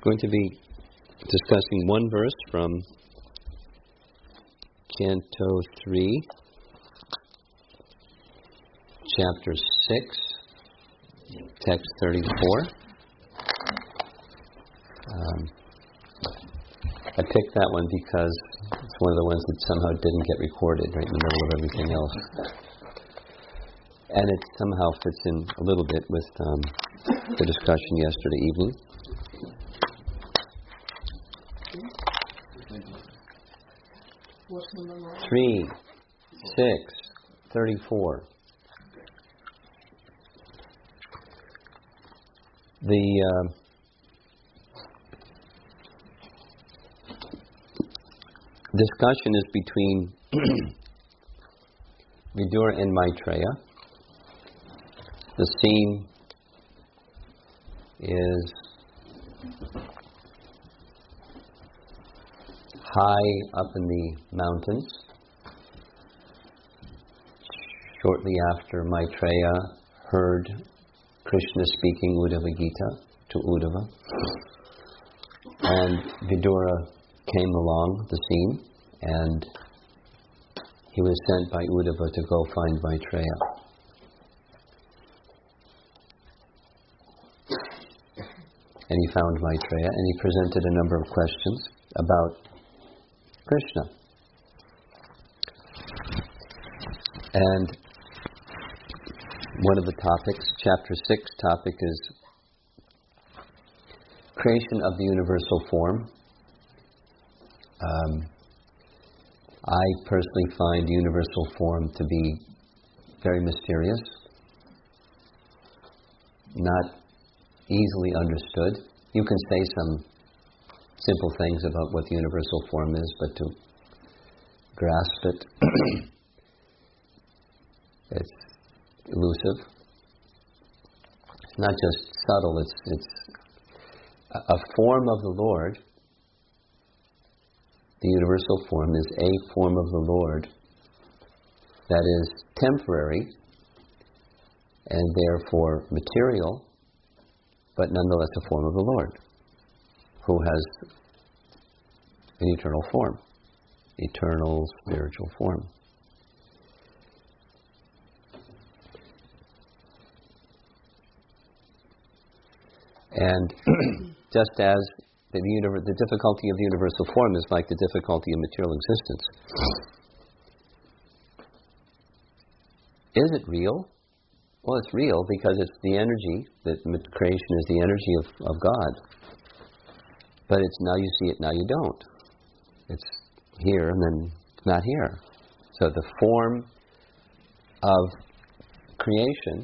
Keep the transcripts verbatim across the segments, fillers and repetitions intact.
going to be discussing one verse from Canto three, Chapter six, Text thirty-four. Um, I picked that one because it's one of the ones that somehow didn't get recorded right in the middle of everything else. And it somehow fits in a little bit with um, the discussion yesterday evening. Three, six, thirty-four. The uh, discussion is between Vidura and Maitreya. The scene is high up in the mountains, shortly after Maitreya heard Krishna speaking Uddhava Gita to Uddhava, and Vidura came along the scene, and he was sent by Uddhava to go find Maitreya. And he found Maitreya, and he presented a number of questions about Krishna. And one of the topics, chapter six topic, is creation of the universal form. Um, I personally find universal form to be very mysterious, not easily understood. You can say some simple things about what the universal form is, but to grasp it, it's elusive. It's not just subtle, it's it's a form of the Lord. The universal form is a form of the Lord that is temporary and therefore material, but nonetheless a form of the Lord, who has an eternal form, eternal spiritual form. And just as the, universe, the difficulty of the universal form is like the difficulty of material existence. Is it real? Well, it's real because it's the energy, that creation is the energy of, of God. But it's now you see it, now you don't. It's here and then it's not here. So the form of creation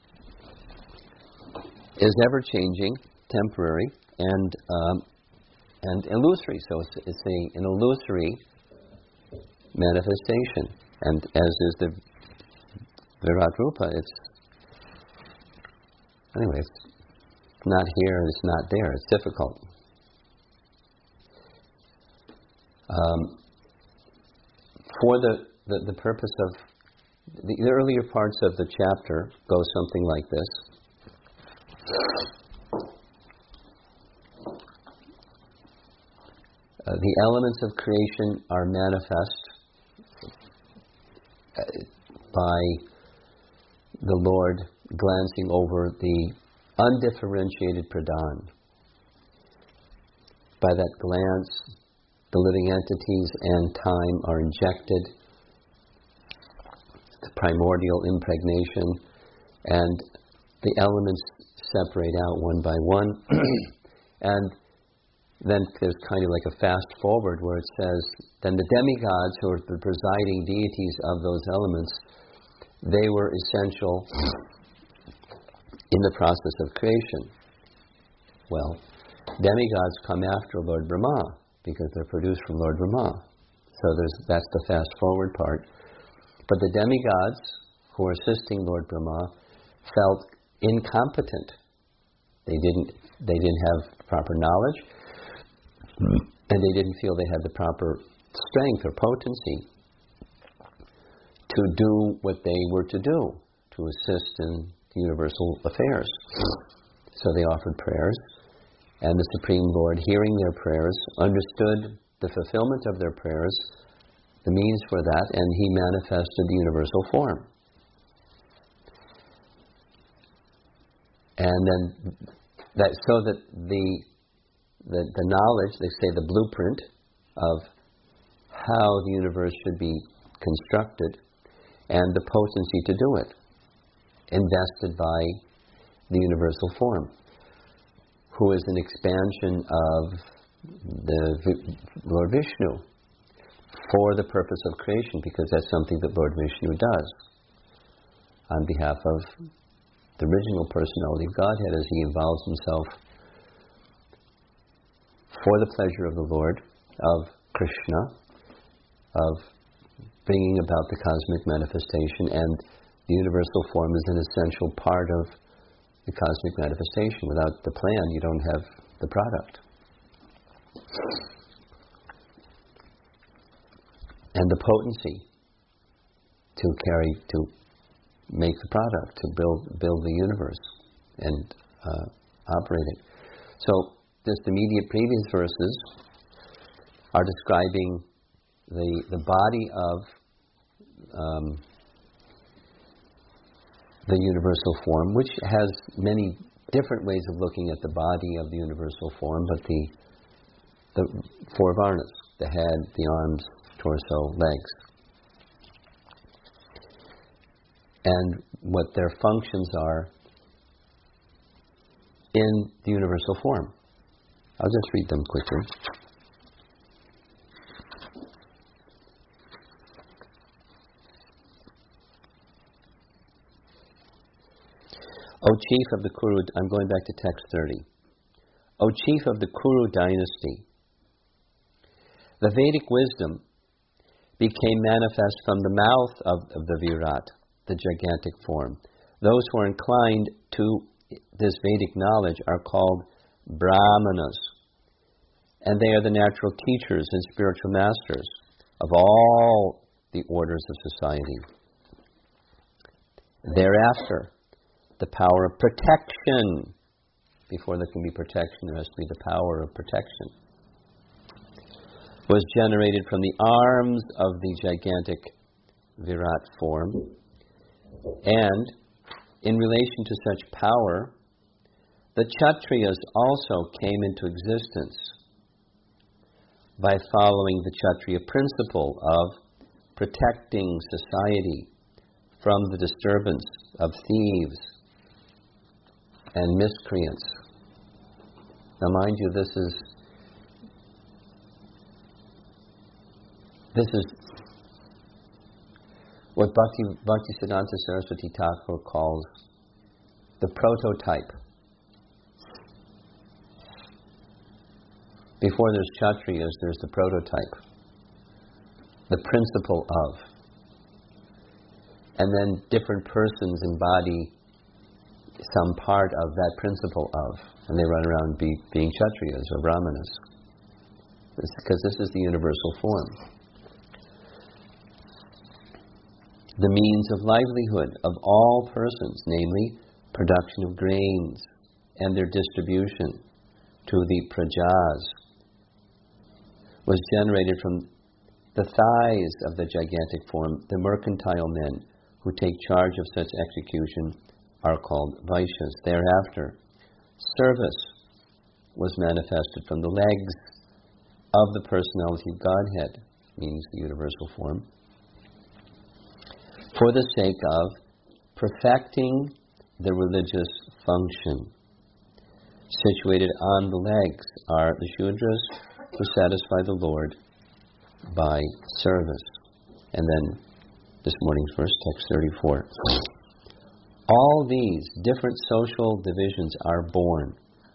is ever changing, temporary, and um, and illusory. So it's, it's a, an illusory manifestation. And as is the Virat Rupa, it's anyway, it's not here and it's not there. It's difficult. Um, for the, the, the purpose of the, the earlier parts of the chapter go something like this. Uh, the elements of creation are manifest uh, by the Lord glancing over the undifferentiated pradhan. By that glance, the living entities and time are injected, the primordial impregnation, and the elements separate out one by one. And then there's kind of like a fast forward where it says, then the demigods, who are the presiding deities of those elements, they were essential in the process of creation. Well, demigods come after Lord Brahma because they're produced from Lord Brahma. So there's that's the fast forward part. But the demigods who are assisting Lord Brahma felt incompetent. They didn't they didn't have proper knowledge, and they didn't feel they had the proper strength or potency to do what they were to do, to assist in universal affairs. So they offered prayers, And the Supreme Lord, hearing their prayers, understood the fulfillment of their prayers, the means for that, and He manifested the universal form. And then, that so that the, the the knowledge, they say the blueprint of how the universe should be constructed, and the potency to do it, invested by the universal form, who is an expansion of the Lord Vishnu for the purpose of creation, because that's something that Lord Vishnu does on behalf of the original personality of Godhead, as He involves Himself for the pleasure of the Lord, of Krishna, of bringing about the cosmic manifestation, and the universal form is an essential part of the cosmic manifestation. Without the plan, you don't have the product. And the potency to carry, to make the product, to build build the universe and uh, operate it. So, this immediate previous verses are describing the the body of um, the universal form, which has many different ways of looking at the body of the universal form, but the the four varnas, the head, the arms, torso, legs, and what their functions are in the universal form. I'll just read them quickly. O chief of the Kuru, I'm going back to text thirty. O chief of the Kuru dynasty, the Vedic wisdom became manifest from the mouth of, of the Virat, the gigantic form. Those who are inclined to this Vedic knowledge are called Brahmanas, and they are the natural teachers and spiritual masters of all the orders of society. Thereafter, the power of protection, before there can be protection, there has to be the power of protection, was generated from the arms of the gigantic Virat form. And in relation to such power, the Kshatriyas also came into existence by following the Kshatriya principle of protecting society from the disturbance of thieves and miscreants. Now, mind you, this is this is what Bhakti Bhaktisiddhanta Saraswati Thakur calls the prototype. Before there's Kshatriyas, there's the prototype, the principle of, and then different persons embody some part of that principle of, and they run around be, being Kshatriyas or Brahmanas, because this is the universal form. The means of livelihood of all persons, namely production of grains and their distribution to the prajas, was generated from the thighs of the gigantic form. The mercantile men who take charge of such execution are called Vaishyas. Thereafter, service was manifested from the legs of the personality of Godhead, means the universal form, for the sake of perfecting the religious function. Situated on the legs are the Shudras, who satisfy the Lord by service. And then this morning's verse, text thirty-four. All these different social divisions are born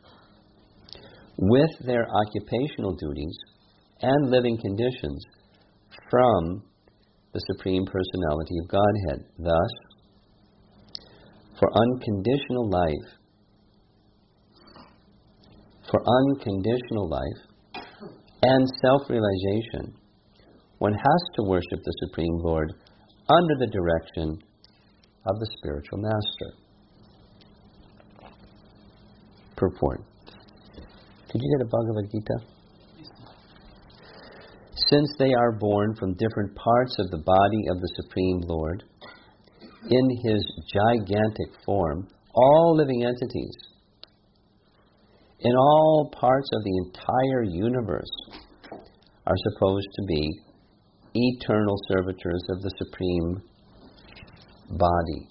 with their occupational duties and living conditions from the Supreme Personality of Godhead. Thus, for unconditional life, for unconditional life and self-realization, one has to worship the Supreme Lord under the direction of the spiritual master. Purport. Could you get a Bhagavad Gita? Since they are born from different parts of the body of the Supreme Lord, in His gigantic form, all living entities, in all parts of the entire universe, are supposed to be eternal servitors of the Supreme Body.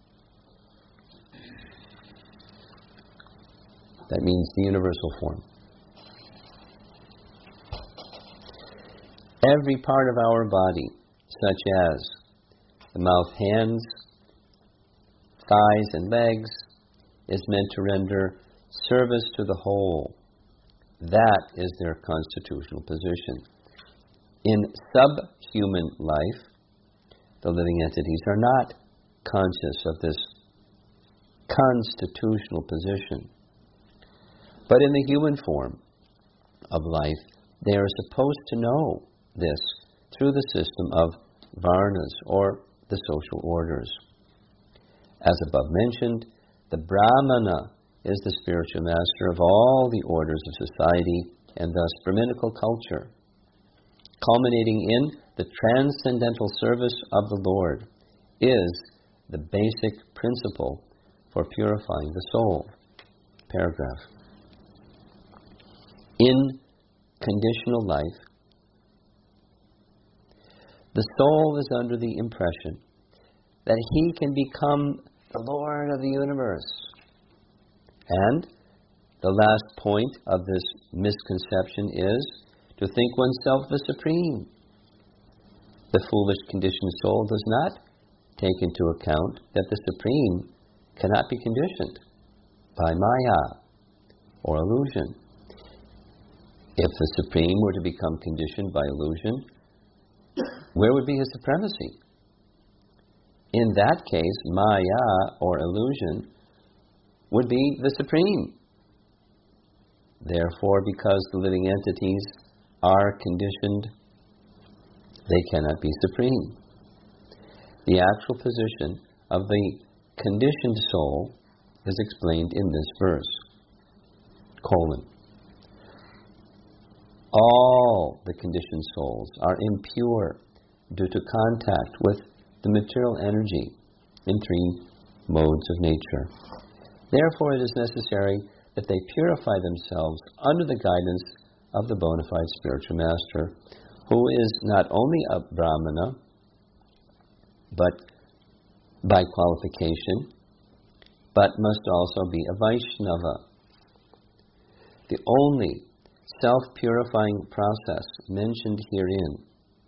That means the universal form. Every part of our body, such as the mouth, hands, thighs, and legs, is meant to render service to the whole. That is their constitutional position. In subhuman life, the living entities are not conscious of this constitutional position. But in the human form of life, they are supposed to know this through the system of varnas, or the social orders. As above mentioned, the Brahmana is the spiritual master of all the orders of society and thus Brahminical culture, culminating in the transcendental service of the Lord, is the basic principle for purifying the soul. Paragraph. In conditional life, the soul is under the impression that he can become the Lord of the universe. And the last point of this misconception is to think oneself the supreme. The foolish conditioned soul does not take into account that the supreme cannot be conditioned by maya or illusion. If the supreme were to become conditioned by illusion, where would be his supremacy? In that case, maya or illusion would be the supreme. Therefore, because the living entities are conditioned, they cannot be supreme. The actual position of the conditioned soul is explained in this verse. Colon. All the conditioned souls are impure due to contact with the material energy in three modes of nature. Therefore, it is necessary that they purify themselves under the guidance of the bona fide spiritual master, who is not only a Brahmana, but by qualification, but must also be a Vaishnava. The only self-purifying process mentioned herein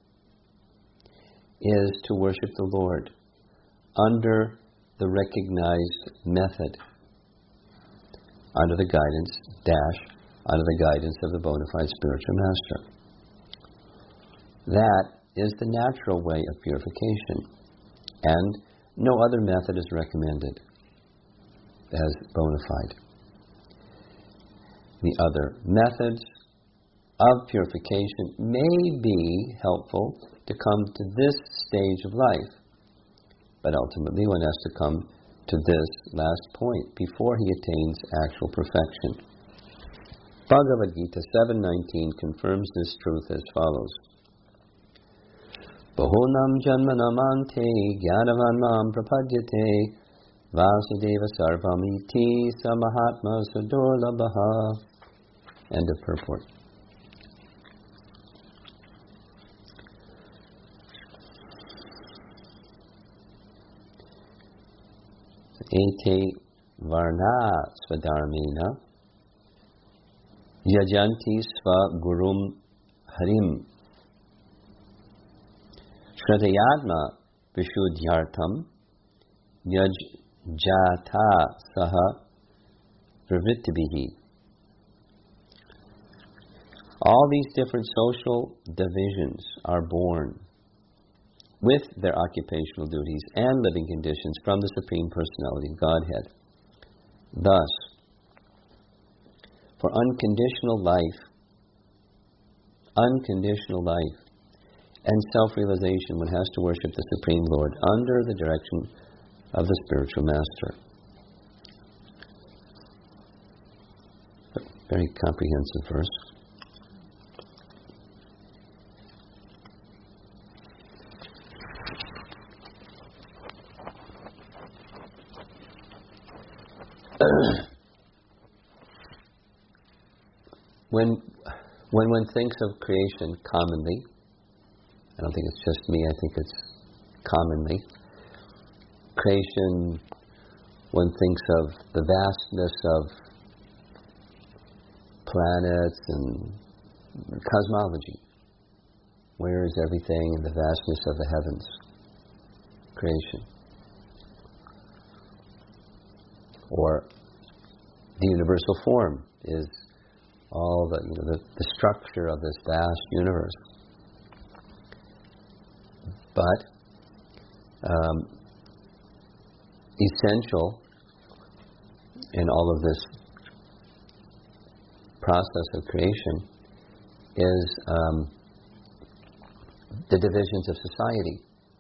is to worship the Lord under the recognized method, under the guidance, dash, under the guidance of the bona fide spiritual master. That is the natural way of purification, and no other method is recommended as bona fide. The other methods of purification may be helpful to come to this stage of life, but ultimately one has to come to this last point before he attains actual perfection. Bhagavad Gita seven nineteen confirms this truth as follows. Bahunam janmanam ante gyanavan mam prapadyate vasudeva sarvamiti samahatma sadurlabhaha. End of purport. Ete varna swadharmena yajanti sva gurum harim shradayadma vishuddhyartam yajjata saha pravrittibihi. All these different social divisions are born with their occupational duties and living conditions from the Supreme Personality of Godhead. Thus, for unconditional life, unconditional life, and self-realization, one has to worship the Supreme Lord under the direction of the spiritual master. very comprehensive verse. when when one thinks of creation commonly, I don't think it's just me, I think it's commonly, creation, one thinks of the vastness of planets and cosmology. Where is everything in the vastness of the heavens? Creation. Or the universal form is all the, you know, the, the structure of this vast universe. But um, essential in all of this process of creation is um, the divisions of society.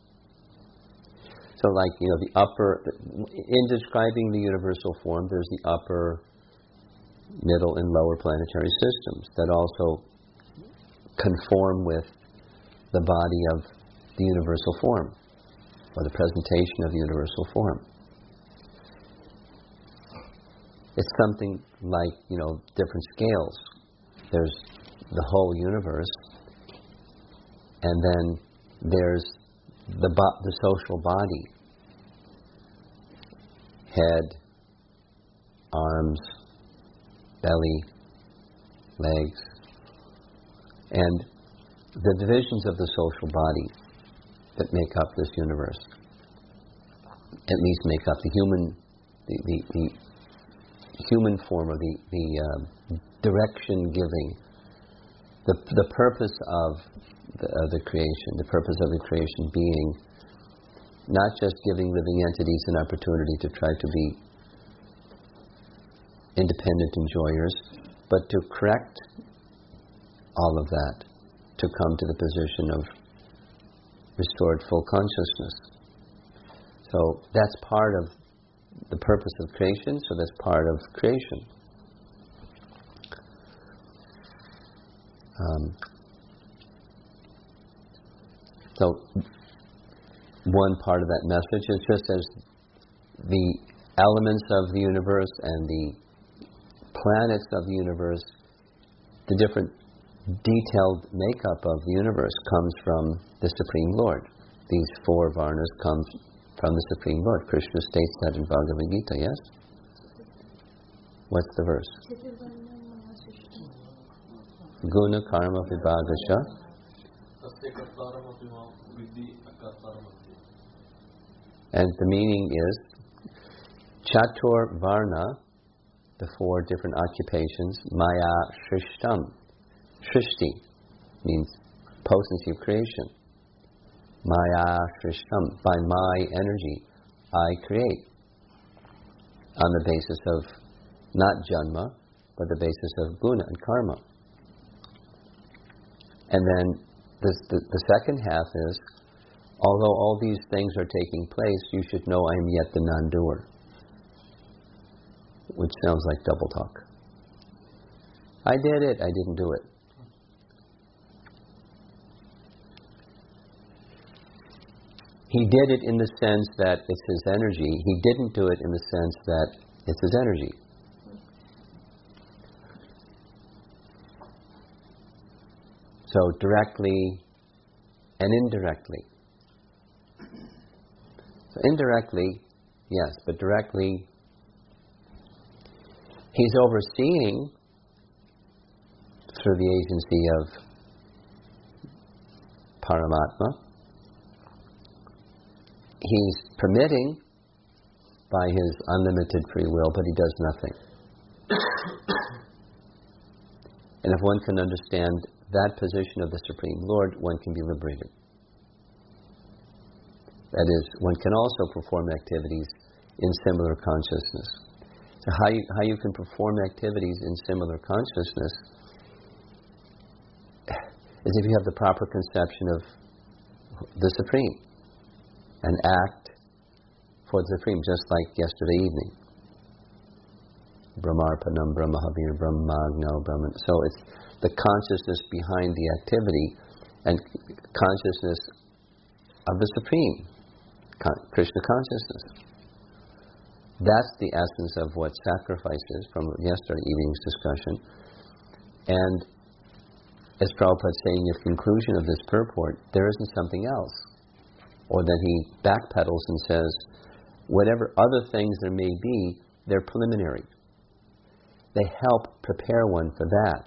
So like, you know, the upper, in describing the universal form, there's the upper, middle, and lower planetary systems that also conform with the body of the universal form, or the presentation of the universal form. It's something like, you know, different scales. There's the whole universe, and then there's the bo- the social body. Head, arms, belly, legs, and the divisions of the social body that make up this universe, at least make up the human, the, the, the human form, or the, the uh, direction giving, the, the purpose of the, uh, the creation, the purpose of the creation being not just giving living entities an opportunity to try to be independent enjoyers, but to correct all of that, to come to the position of restored full consciousness. So that's part of the purpose of creation, so that's part of creation. Um, so one part of that message is just as the elements of the universe and the planets of the universe, the different detailed makeup of the universe comes from the Supreme Lord. These four varnas come from the Supreme Lord. Krishna states that in Bhagavad Gita, yes? What's the verse? Guna karma vibhagasha. And the meaning is Chatur Varna, the four different occupations, Maya Shrishtam. Shrishti means potency of creation. Maya Shrishtam, by my energy, I create. On the basis of not janma, but the basis of guna and karma. And then this, the, the second half is, although all these things are taking place, you should know I am yet the non-doer. Which sounds like double talk. I did it, I didn't do it. He did it in the sense that it's his energy. He didn't do it in the sense that it's his energy. So directly and indirectly. So indirectly, yes, but directly, he's overseeing through the agency of Paramatma. He's permitting by his unlimited free will, but he does nothing. And if one can understand that position of the Supreme Lord, one can be liberated. That is, one can also perform activities in similar consciousness. So how you, how you can perform activities in similar consciousness is if you have the proper conception of the Supreme and act for the Supreme, just like yesterday evening. Brahmarpanam, Brahmahavir, Brahmagno, Brahman. So it's the consciousness behind the activity and consciousness of the Supreme, Krishna consciousness. That's the essence of what sacrifice is from yesterday evening's discussion. And as Prabhupada's saying in the conclusion of this purport, there isn't something else. Or then he backpedals and says, whatever other things there may be, they're preliminary. They help prepare one for that.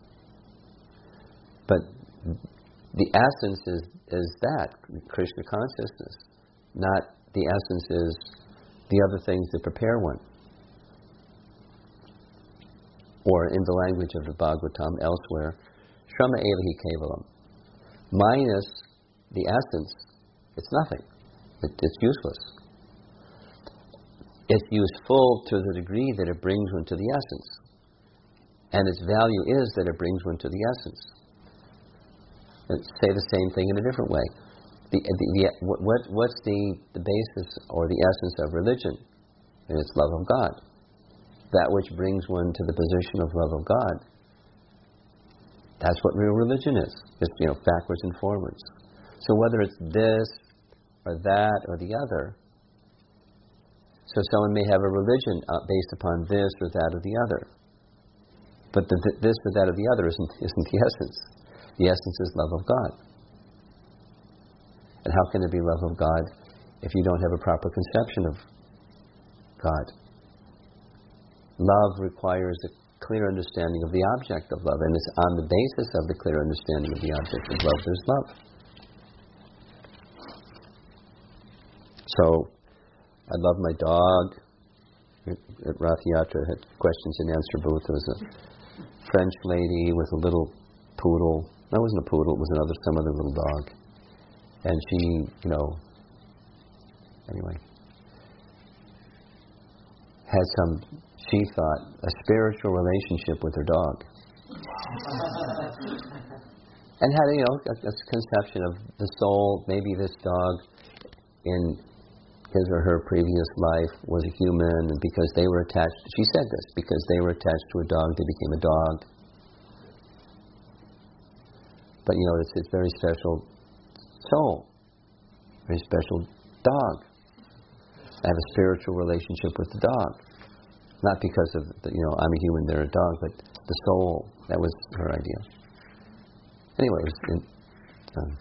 But the essence is, is that, Krishna consciousness. Not the essence is the other things that prepare one. Or in the language of the Bhagavatam elsewhere, Shrama eva hi kevalam. Minus the essence, it's nothing. It, it's useless. It's useful to the degree that it brings one to the essence. And its value is that it brings one to the essence. Let's say the same thing in a different way. The, the, the, what, what's the, the basis or the essence of religion? And it's love of God. That which brings one to the position of love of God. That's what real religion is. It's, you know, backwards and forwards. So whether it's this or that or the other, so someone may have a religion uh, based upon this or that or the other. But the, the, this or that or the other isn't, isn't the essence. The essence is love of God. And how can there be love of God if you don't have a proper conception of God? Love requires a clear understanding of the object of love, and it's on the basis of the clear understanding of the object of love there's love. So, I love my dog. At Rath Yatra, I had questions and answer booth. There was a French lady with a little poodle. That wasn't a poodle, it was another, some other little dog. And she, you know, anyway, had some, she thought, a spiritual relationship with her dog. And had, you know, a, a conception of the soul, maybe this dog in his or her previous life was a human, and because they were attached, she said this, because they were attached to a dog, they became a dog. But, you know, it's a very special soul, very special dog. I have a spiritual relationship with the dog. Not because of, the, you know, I'm a human, they're a dog, but the soul, that was her idea. Anyway, it was in, um,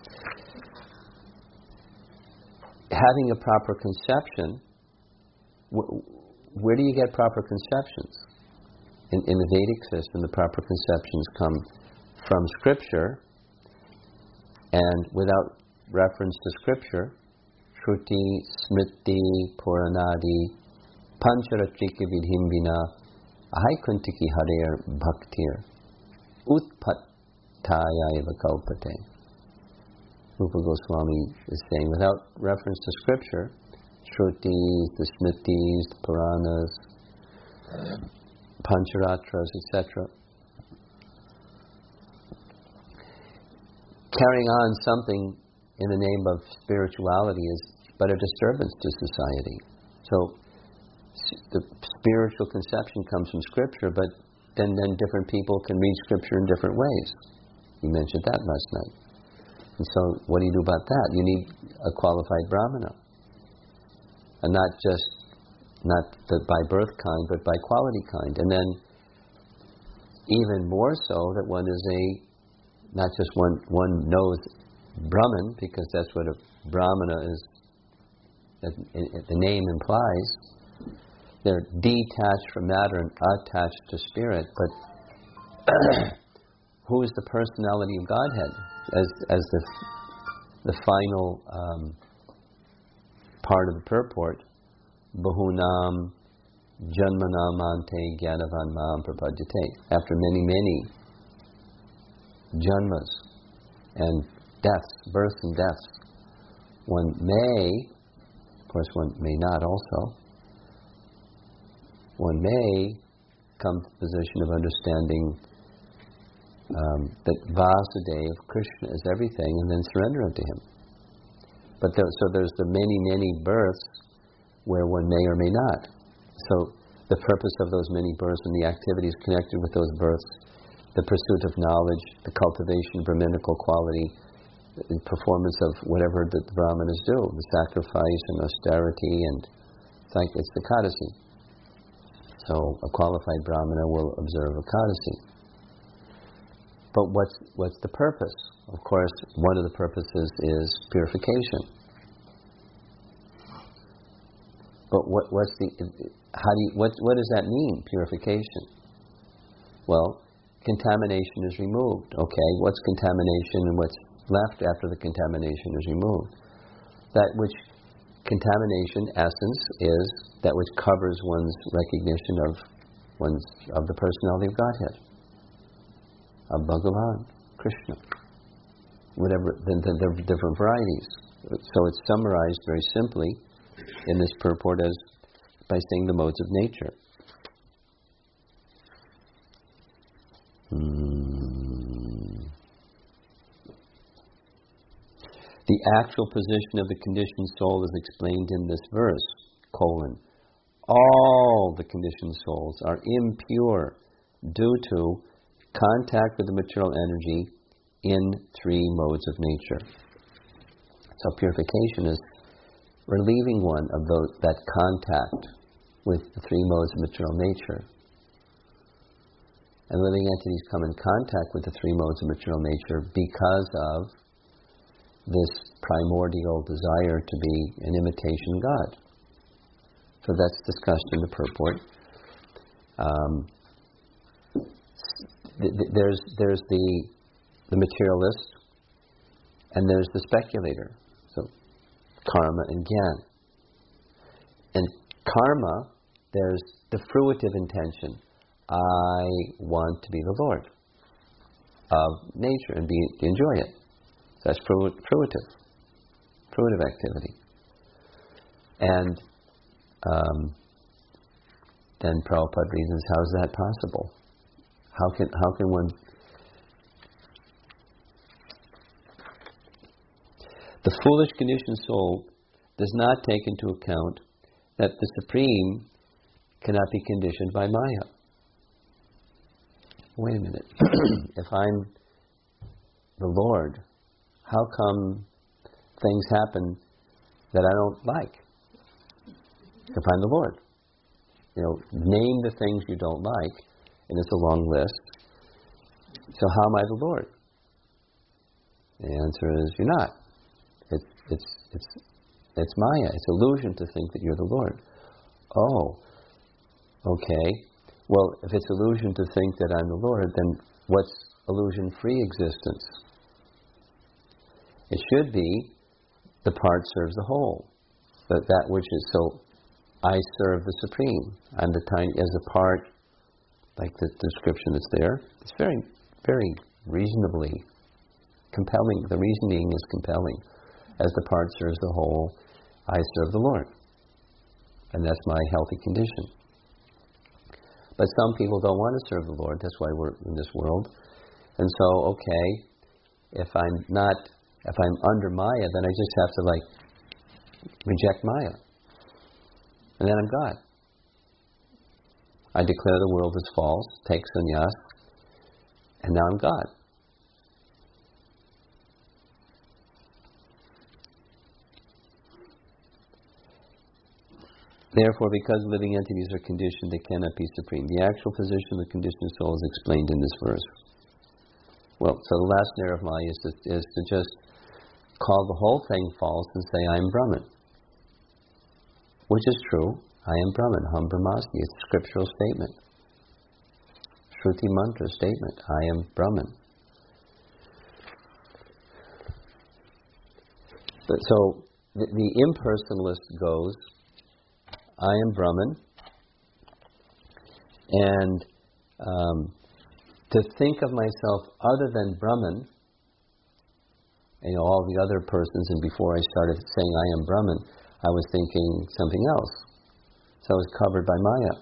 having a proper conception, wh- where do you get proper conceptions? In, in the Vedic system, the proper conceptions come from Scripture, and without reference to Scripture, Shruti, Smriti, Puranadi, Pancharatrika Vidhimbina, Ahaikuntika Harer Bhaktir, Utpattaya eva kalpate. Rupa Goswami is saying, without reference to Scripture, Shrutis, the Smritis, the Puranas, Pancharatras, et cetera, carrying on something in the name of spirituality is but a disturbance to society. So the spiritual conception comes from Scripture, but then, then different people can read Scripture in different ways. You mentioned that last night. And so what do you do about that? You need a qualified Brahmana. And not just, not the by birth kind, but by quality kind. And then even more so that one is a, not just one, one knows Brahman, because that's what a Brahmana is, the name implies. They're detached from matter and attached to spirit, but who is the personality of Godhead as as the the final um, part of the purport? Bahunam janmanam ante gyanavan mam prapadyate. After many, many janmas and deaths, births and deaths, one may, of course one may not also, one may come to the position of understanding um, that Vasudeva, Krishna, is everything, and then surrender unto Him. But there, so there's the many, many births where one may or may not. So the purpose of those many births and the activities connected with those births, the pursuit of knowledge, the cultivation of Brahminical quality, the performance of whatever the Brahmanas do, the sacrifice and austerity, and it's like it's the Ekadasi. So a qualified Brahmana will observe Ekadasi. But what's what's the purpose? Of course, one of the purposes is purification. But what what's the how do you, what what does that mean? Purification. Well, contamination is removed. Okay, what's contamination and what's left after the contamination is removed? That which contamination essence is that which covers one's recognition of one's of the personality of Godhead, of Bhagavan, Krishna, whatever the, the, the different varieties. So it's summarized very simply in this purport as by saying the modes of nature. Hmm. The actual position of the conditioned soul is explained in this verse, colon. All the conditioned souls are impure due to contact with the material energy in three modes of nature. So purification is relieving one of those, that contact with the three modes of material nature. And living entities come in contact with the three modes of material nature because of this primordial desire to be an imitation God. So that's discussed in the purport. Um, th- th- there's there's the the materialist, and there's the speculator. So karma and gyan. And karma, there's the fruitive intention. I want to be the Lord of nature and be enjoy it. So that's fru- fruitive, fruitive activity. And um, then Prabhupada reasons, how is that possible? How can how can one? The foolish conditioned soul does not take into account that the Supreme cannot be conditioned by Maya. Wait a minute. If I'm the Lord, how come things happen that I don't like? If I'm the Lord. You know, name the things you don't like, and it's a long list. So how am I the Lord? The answer is, you're not. It's it's it's it's Maya. It's illusion to think that you're the Lord. Oh, okay. Well, if it's illusion to think that I'm the Lord, then what's illusion-free existence? It should be the part serves the whole. That that which is so. I serve the Supreme. I'm the tiny as a part, like the description that's there. It's very, very reasonably compelling. The reasoning is compelling. As the part serves the whole, I serve the Lord. And that's my healthy condition. But some people don't want to serve the Lord. That's why we're in this world. And so, okay, if I'm not, if I'm under Maya, then I just have to like reject Maya. And then I'm God. I declare the world is false, take sannyas, and now I'm God. Therefore, because living entities are conditioned, they cannot be supreme. The actual position of the conditioned soul is explained in this verse. Well, so the last layer of Maya is to, is to just call the whole thing false and say, I am Brahman. Which is true. I am Brahman, Ham Brahmasmi. It's a scriptural statement. Shruti mantra statement. I am Brahman. But so the, the impersonalist goes, I am Brahman, and um, to think of myself other than Brahman, you know, all the other persons, and before I started saying I am Brahman, I was thinking something else. So I was covered by Maya.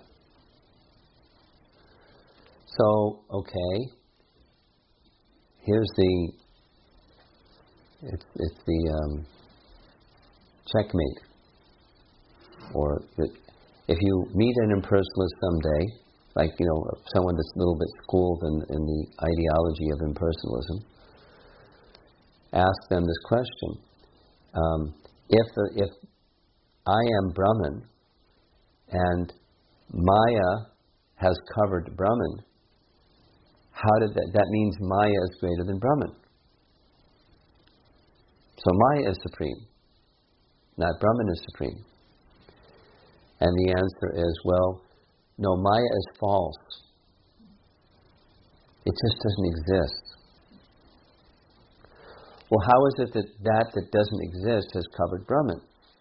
So, okay, here's the, it's, it's the um, checkmate. Or the, if you meet an impersonalist someday, like, you know, someone that's a little bit schooled in, in the ideology of impersonalism, ask them this question. Um, if, the, if I am Brahman and Maya has covered Brahman, how did that, that means Maya is greater than Brahman. So Maya is supreme, not Brahman is supreme. And the answer is, well, no, Maya is false. It just doesn't exist. Well, how is it that that that doesn't exist has covered Brahman?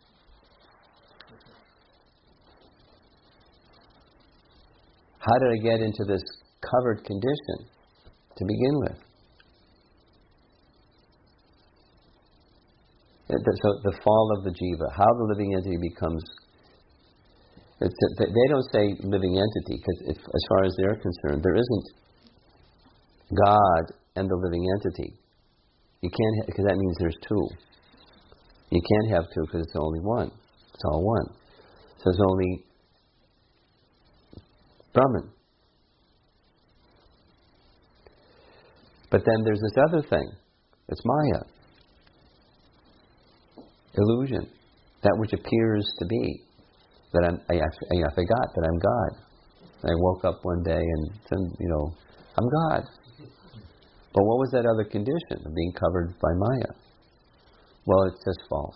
How did I get into this covered condition to begin with? So the fall of the jiva, how the living entity becomes... It's, they don't say living entity, because as far as they're concerned, there isn't God and the living entity. You can't, because that means there's two. You can't have two because it's only one. It's all one. So there's only Brahman. But then there's this other thing. It's Maya. Illusion. That which appears to be. That I'm, I, I, I forgot that I'm God. And I woke up one day and said, you know, I'm God. But what was that other condition of being covered by Maya? Well, it's just false.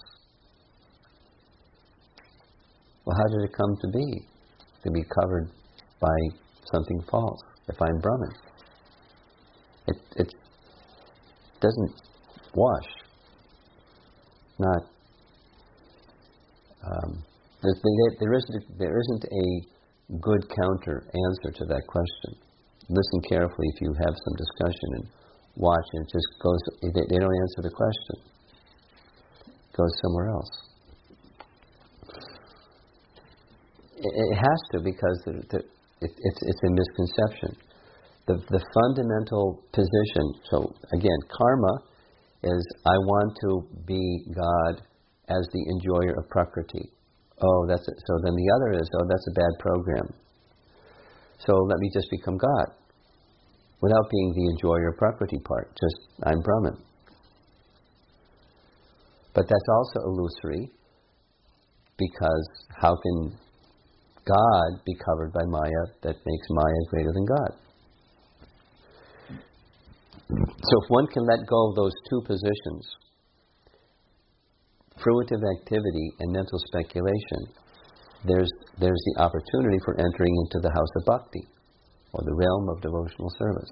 Well, how did it come to be? To be covered by something false, if I'm Brahman. It, it doesn't wash. Not... Um, There, there, isn't, there isn't a good counter answer to that question. Listen carefully if you have some discussion and watch, and it just goes, they, they don't answer the question. It goes somewhere else. It, it has to, because the, the, it, it's, it's a misconception. The, the fundamental position, so again, karma is I want to be God as the enjoyer of Prakriti. Oh, that's it. So then the other is, oh, that's a bad program. So let me just become God, without being the enjoyer of Prakriti part. Just, I'm Brahman. But that's also illusory, because how can God be covered by Maya that makes Maya greater than God? So if one can let go of those two positions, fruitive activity and mental speculation, there's there's the opportunity for entering into the house of bhakti, or the realm of devotional service.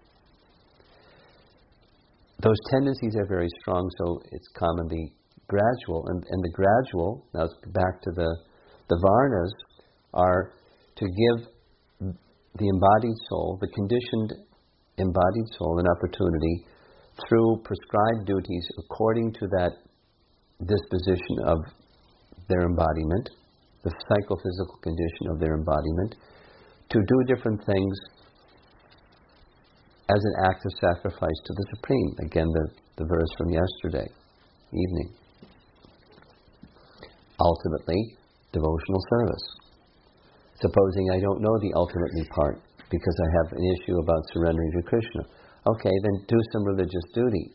Those tendencies are very strong, so it's commonly gradual, and, and the gradual, now let's go back to the, the varnas, are to give the embodied soul, the conditioned embodied soul, an opportunity through prescribed duties according to that disposition of their embodiment, the psychophysical condition of their embodiment, to do different things as an act of sacrifice to the Supreme. Again, the, the verse from yesterday evening. Ultimately, devotional service. Supposing I don't know the ultimately part, because I have an issue about surrendering to Krishna. Okay, then do some religious duty.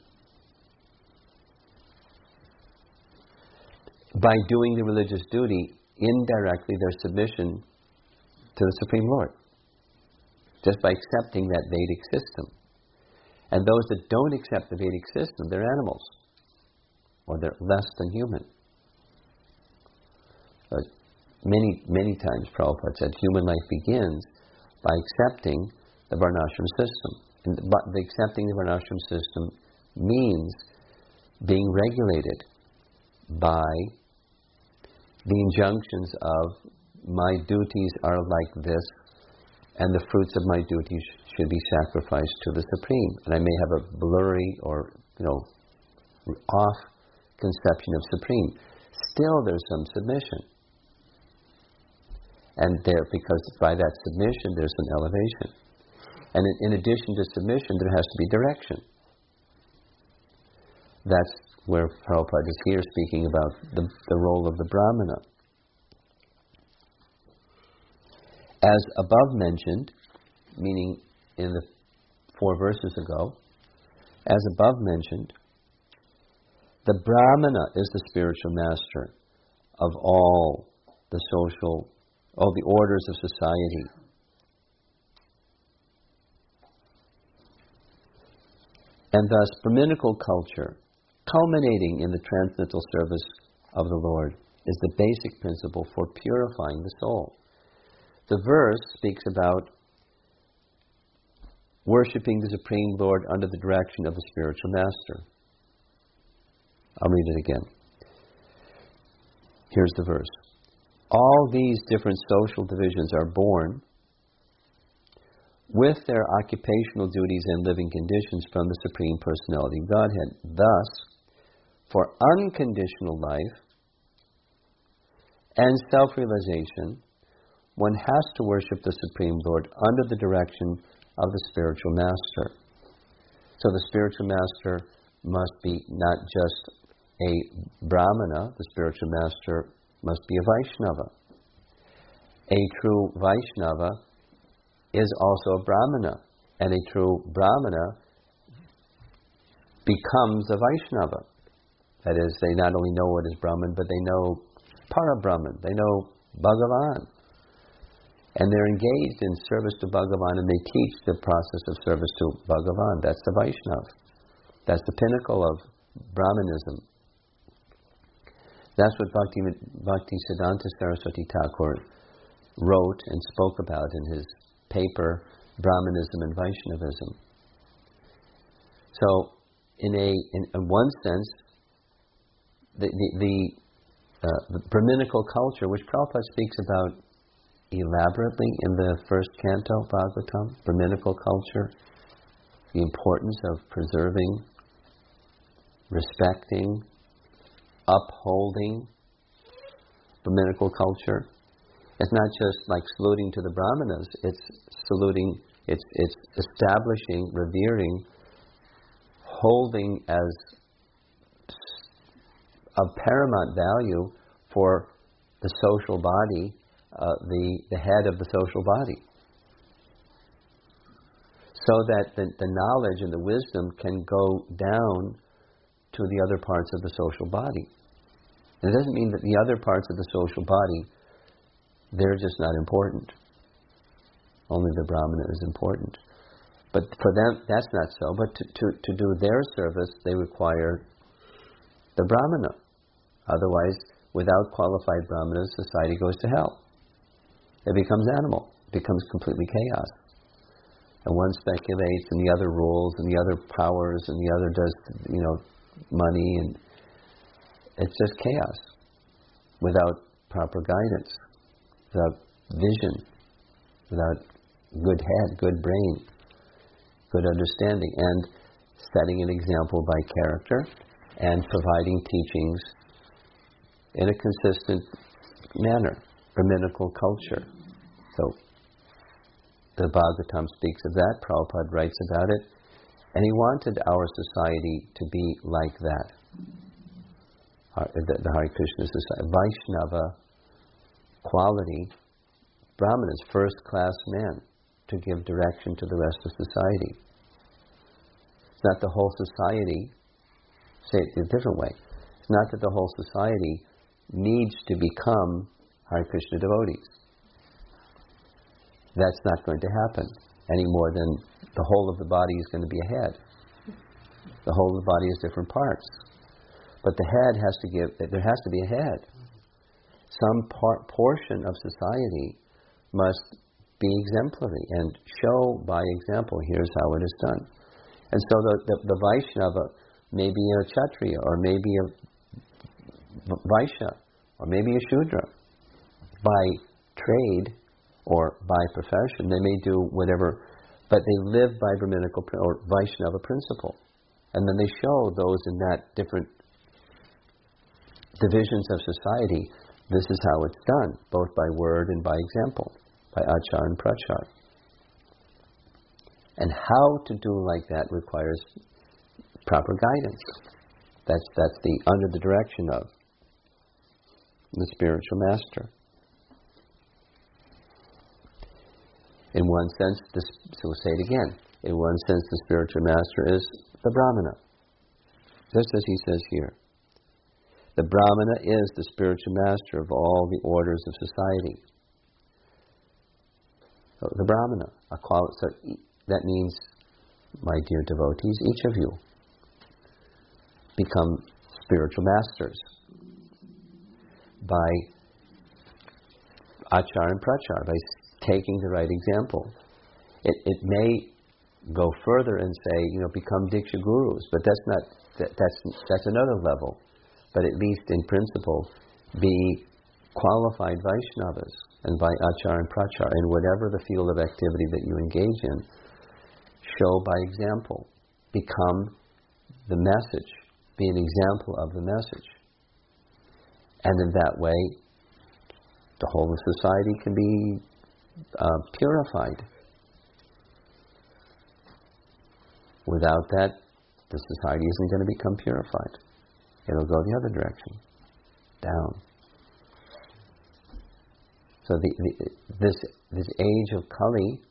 By doing the religious duty, indirectly their submission to the Supreme Lord. Just by accepting that Vedic system. And those that don't accept the Vedic system, they're animals. Or they're less than human. But many, many times Prabhupada said human life begins by accepting the Varnashram system. And the, the accepting the Varnashram system means being regulated by the injunctions of my duties are like this, and the fruits of my duties should be sacrificed to the Supreme. And I may have a blurry or, you know, off conception of Supreme. Still there's some submission. And there, because by that submission there's some elevation. And in, in addition to submission, there has to be direction. That's where Prabhupada is here speaking about the, the role of the Brahmana. As above mentioned, meaning in the four verses ago, as above mentioned, the Brahmana is the spiritual master of all the social, all the orders of society. And thus, Brahminical culture, culminating in the transcendental service of the Lord, is the basic principle for purifying the soul. The verse speaks about worshipping the Supreme Lord under the direction of the spiritual master. I'll read it again. Here's the verse. All these different social divisions are born with their occupational duties and living conditions from the Supreme Personality of Godhead. Thus, for unconditional life and self-realization, one has to worship the Supreme Lord under the direction of the spiritual master. So the spiritual master must be not just a Brahmana, the spiritual master must be a Vaishnava. A true Vaishnava is also a Brahmana, and a true Brahmana becomes a Vaishnava. That is, they not only know what is Brahman, but they know Para-Brahman, they know Bhagavan. And they're engaged in service to Bhagavan, and they teach the process of service to Bhagavan. That's the Vaishnava. That's the pinnacle of Brahmanism. That's what Bhakti, Bhakti Siddhanta Saraswati Thakur wrote and spoke about in his paper, Brahmanism and Vaishnavism. So, in a in, in one sense, the the, the, uh, the Brahminical culture, which Prabhupada speaks about elaborately in the first canto, Bhagavatam, Brahminical culture, the importance of preserving, respecting, upholding Brahminical culture. It's not just like saluting to the Brahmanas, it's saluting, it's, it's establishing, revering, holding as of paramount value for the social body, uh, the, the head of the social body. So that the, the knowledge and the wisdom can go down to the other parts of the social body. And it doesn't mean that the other parts of the social body, they're just not important. Only the Brahmana is important. But for them, that's not so. But to, to, to do their service, they require the Brahmana. Otherwise, without qualified Brahmanas, society goes to hell. It becomes animal. It becomes completely chaos. And one speculates, and the other rules, and the other powers, and the other does, you know, money, and it's just chaos without proper guidance, without vision, without good head, good brain, good understanding, and setting an example by character and providing teachings in a consistent manner, Brahminical culture. So the Bhagavatam speaks of that, Prabhupada writes about it, and he wanted our society to be like that. The, the Hare Krishna society, Vaishnava quality, Brahmanas, first-class men, to give direction to the rest of society. It's not the whole society, say it a different way, it's not that the whole society needs to become Hare Krishna devotees. That's not going to happen any more than the whole of the body is going to be a head. The whole of the body is different parts. But the head has to give, there has to be a head. Some part, portion of society must be exemplary and show by example, here's how it is done. And so the, the, the Vaishnava may be a Kshatriya, or maybe a Vaishya, or maybe a Shudra. By trade or by profession, they may do whatever, but they live by Brahminical or Vaishnava principle. And then they show those in that different divisions of society, this is how it's done, both by word and by example, by achar and prachar. And how to do like that requires proper guidance. That's that's the under the direction of the spiritual master. In one sense, this, so we'll say it again. In one sense, the spiritual master is the Brahmana, just as he says here. The Brahmana is the spiritual master of all the orders of society. So the Brahmana, a quali- so that means, my dear devotees, each of you become spiritual masters by achar and prachar, by taking the right example. It, it may go further and say, you know, become Diksha Gurus, but that's not, that, that's, that's another level. But at least in principle, be qualified Vaishnavas, and by achar and prachar, in whatever the field of activity that you engage in, show by example. Become the message. Be an example of the message. And in that way, the whole of society can be uh, purified. Without that, the society isn't going to become purified. It'll go the other direction, down. So the, the, this this age of Kali,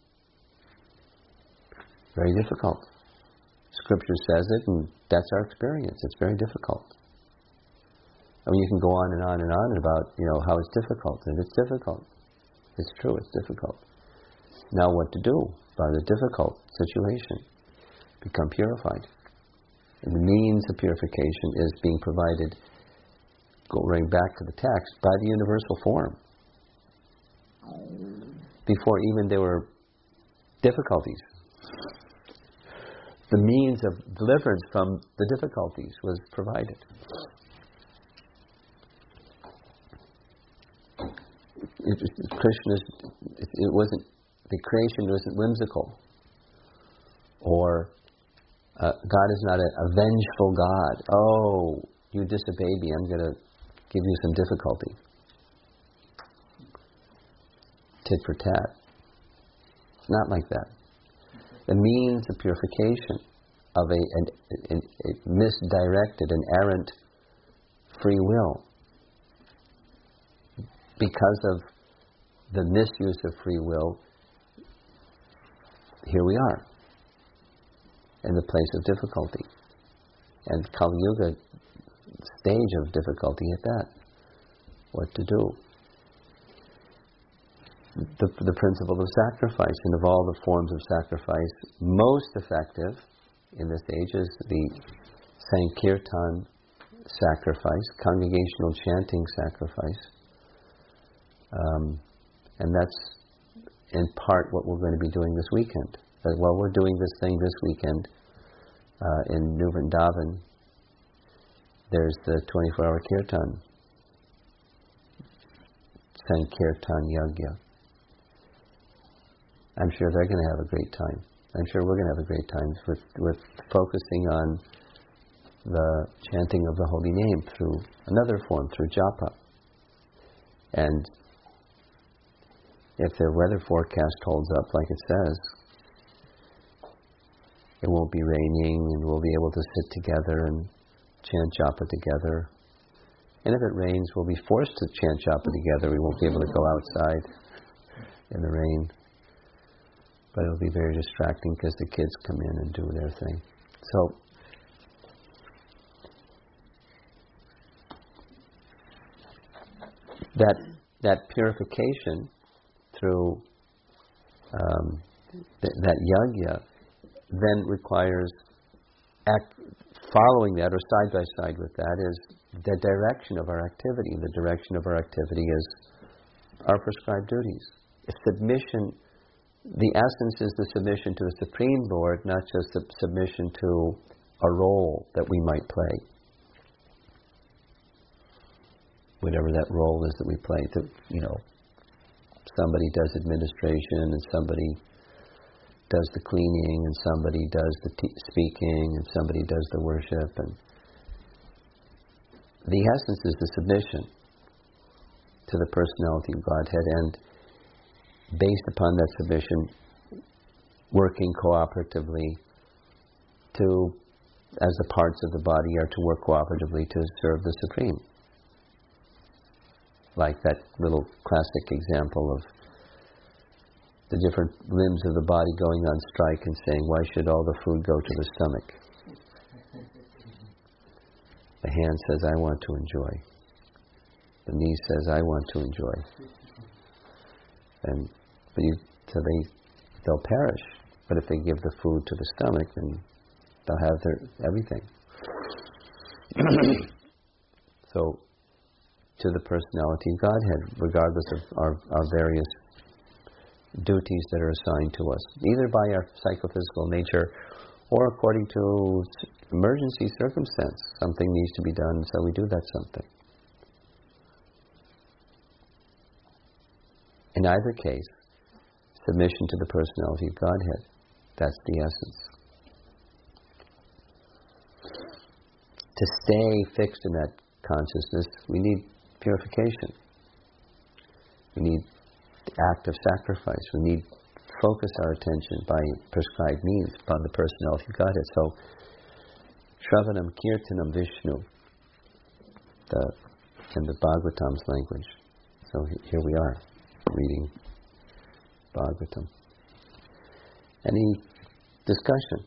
very difficult. Scripture says it, and that's our experience. It's very difficult. I mean, you can go on and on and on about, you know, how it's difficult, and it's difficult. It's true, it's difficult. Now what to do about a difficult situation? Become purified. And the means of purification is being provided, going back to the text, by the universal form. Before even there were difficulties, the means of deliverance from the difficulties was provided. It, it, Krishna's, it, it wasn't, the creation wasn't whimsical, or uh, God is not a, a vengeful God. Oh, you disobeyed me, I'm going to give you some difficulty. Tit for tat. It's not like that. The means of purification of a, a, a, a misdirected and errant free will, because of the misuse of free will, here we are, in the place of difficulty. And Kali Yuga, stage of difficulty at that. What to do? The, the principle of sacrifice, and of all the forms of sacrifice, most effective in this age is the Sankirtan sacrifice, congregational chanting sacrifice. Um, and that's in part what we're going to be doing this weekend. Uh, while we're doing this thing this weekend uh, in New Vrindavan, there's the twenty-four hour kirtan, Sankirtan Yagya. I'm sure they're going to have a great time. I'm sure we're going to have a great time with, with focusing on the chanting of the holy name through another form, through japa. And if their weather forecast holds up like it says, it won't be raining, and we'll be able to sit together and chant japa together. And if it rains, we'll be forced to chant japa together. We won't be able to go outside in the rain. But it'll be very distracting because the kids come in and do their thing. So, that that purification through um, th- that yagya then requires act, following that, or side by side with that, is the direction of our activity. The direction of our activity is our prescribed duties. If submission, the essence is the submission to the Supreme Lord, not just the submission to a role that we might play. Whatever that role is that we play. To, you know, somebody does administration, and somebody does the cleaning, and somebody does the t- speaking, and somebody does the worship. And the essence is the submission to the personality of Godhead, and based upon that submission, working cooperatively to, as the parts of the body are to work cooperatively to serve the Supreme. Like that little classic example of the different limbs of the body going on strike and saying, why should all the food go to the stomach? The hand says, I want to enjoy. The knee says, I want to enjoy. And but you, so they, they'll perish. But if they give the food to the stomach, then they'll have their everything. So, to the personality of Godhead, regardless of our, our various duties that are assigned to us, either by our psychophysical nature or according to emergency circumstance. Something needs to be done, so we do that something. In either case, submission to the personality of Godhead. That's the essence. To stay fixed in that consciousness, we need purification. We need the act of sacrifice. We need to focus our attention by prescribed means upon the personality of Godhead. So, Shravanam Kirtanam Vishnu, the, in the Bhagavatam's language. So here we are, reading Bhagavatam. Any discussion?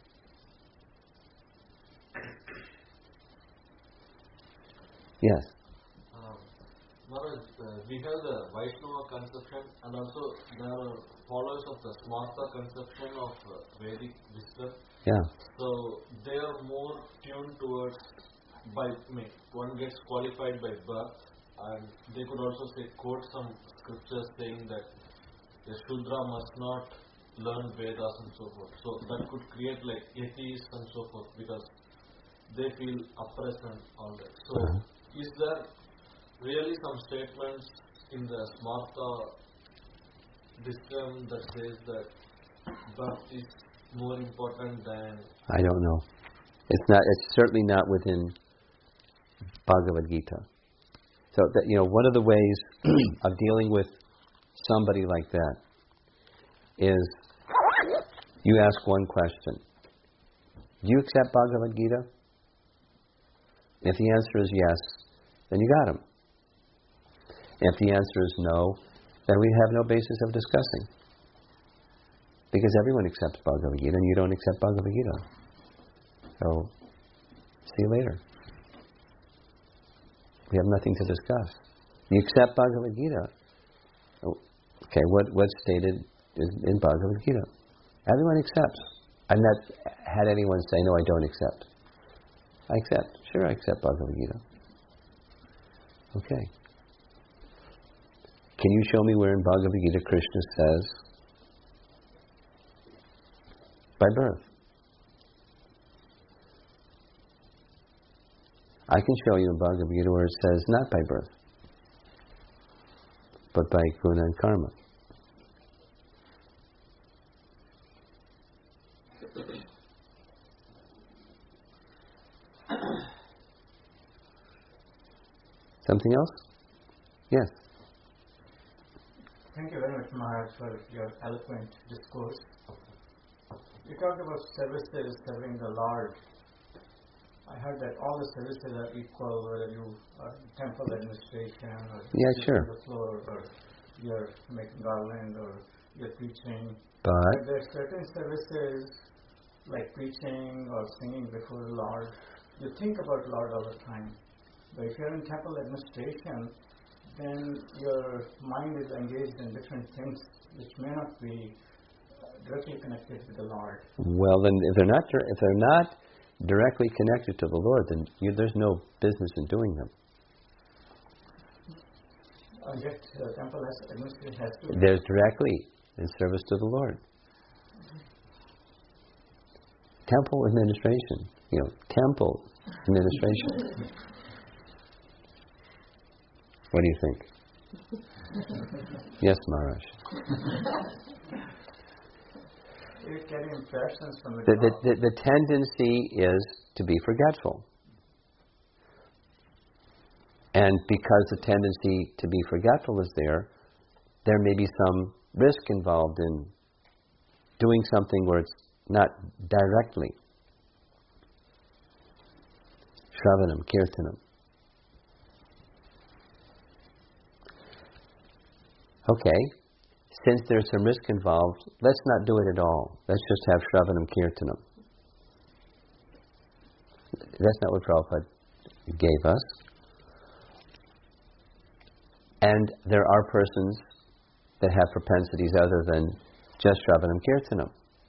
Yes. Um, Maharaj, uh, we have the Vaishnava conception and also there are followers of the Smarta conception of uh, Vedic wisdom. Yeah. So they are more tuned towards, by me, one gets qualified by birth, and they could also say, quote some scriptures saying that the Shudra must not learn Vedas and so forth. So that could create like atheists and so forth because they feel oppressed and all that. So uh-huh. Is there really some statements in the Smarta wisdom that says that birth is more important than... I don't know. It's not. It's certainly not within Bhagavad Gita. So that, you know, one of the ways of dealing with somebody like that is you ask one question. Do you accept Bhagavad Gita? If the answer is yes, then you got him. If the answer is no, then we have no basis of discussing. Because everyone accepts Bhagavad Gita and you don't accept Bhagavad Gita. So, see you later. We have nothing to discuss. You accept Bhagavad Gita. Okay, what what's stated is in Bhagavad Gita. Everyone accepts. I've not had anyone say, no, I don't accept. I accept. Sure, I accept Bhagavad Gita. Okay. Can you show me where in Bhagavad Gita Krishna says, by birth? I can show you in Bhagavad Gita where it says not by birth, but by guna and karma. Something else? Yes. Thank you very much, Maharaj, for your eloquent discourse. You talked about services serving the Lord. I heard that all the services are equal, whether you are temple administration or yeah, sure. the floor or you're making garland or you're preaching. But, but there are certain services like preaching or singing before the Lord. You think about Lord all the time. But if you're in temple administration, then your mind is engaged in different things which may not be directly connected with the Lord. Well, then, if they're not if they're not directly connected to the Lord, then you, there's no business in doing them. Uh, yet, uh, temple administration has to. There's directly in service to the Lord. Temple administration, you know, temple administration. What do you think? Yes, Maharaj. You're getting impressions from the, the, the, the tendency is to be forgetful. And because the tendency to be forgetful is there, there may be some risk involved in doing something where it's not directly. Shravanam, Kirtanam. Okay, since there's some risk involved, let's not do it at all. Let's just have Shravanam Kirtanam. That's not what Prabhupada gave us. And there are persons that have propensities other than just Shravanam Kirtanam.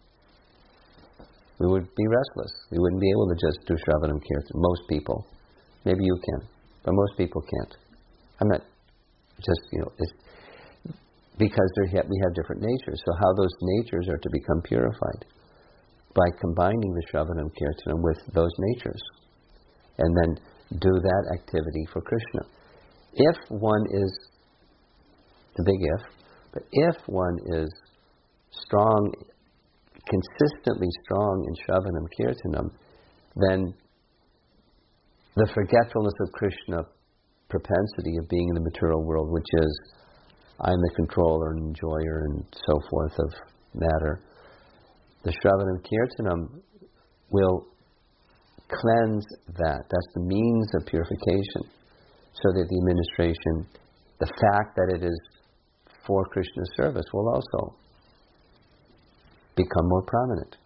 We would be restless. We wouldn't be able to just do Shravanam Kirtanam. Most people. Maybe you can. But most people can't. I'm not just, you know, it's because we have different natures. So how those natures are to become purified? By combining the Shravanam Kirtanam with those natures. And then do that activity for Krishna. If one is, the big if, but if one is strong, consistently strong in Shravanam Kirtanam, then the forgetfulness of Krishna propensity of being in the material world, which is I'm the controller and enjoyer and so forth of matter, the Shravanam Kirtanam will cleanse that. That's the means of purification. So that the administration, the fact that it is for Krishna's service will also become more prominent.